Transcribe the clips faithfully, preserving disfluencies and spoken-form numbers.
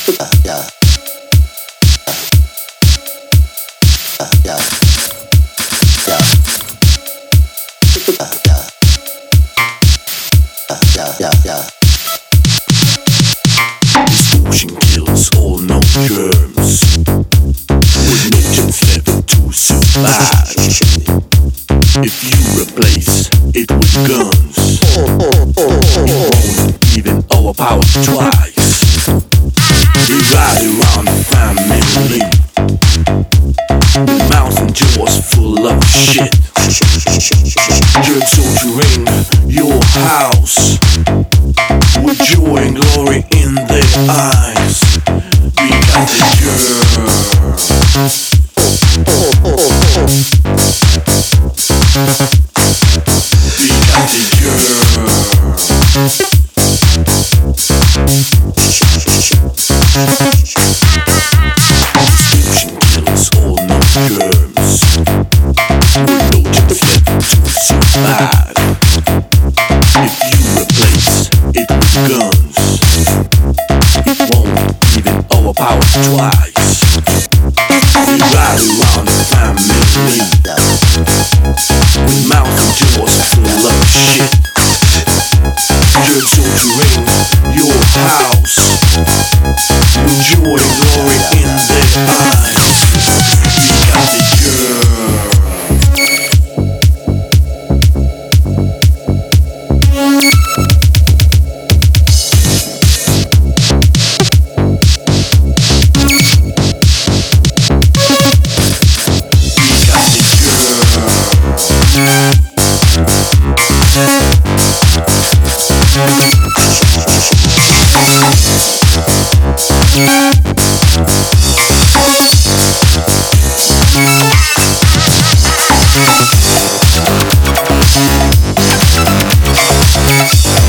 yeah, yeah, yeah, yeah, yeah, yeah. This ocean kills all known germs, with no chance left to survive. If you replace it with guns, it won't even overpower twice. We ride around the family with mouths and jaws full of shit. Germs entering your house with joy and glory in their eyes. We got the germs. We got the germs. Prescription kills all known germs, with no chance left to survive. If you replace it with guns, it won't even overpower twice. We ride around the family with mouths and jaws full of shit. Germs entering your house with joy and glory in their eyes. We got the germs.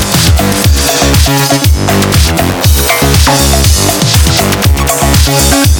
Yeah.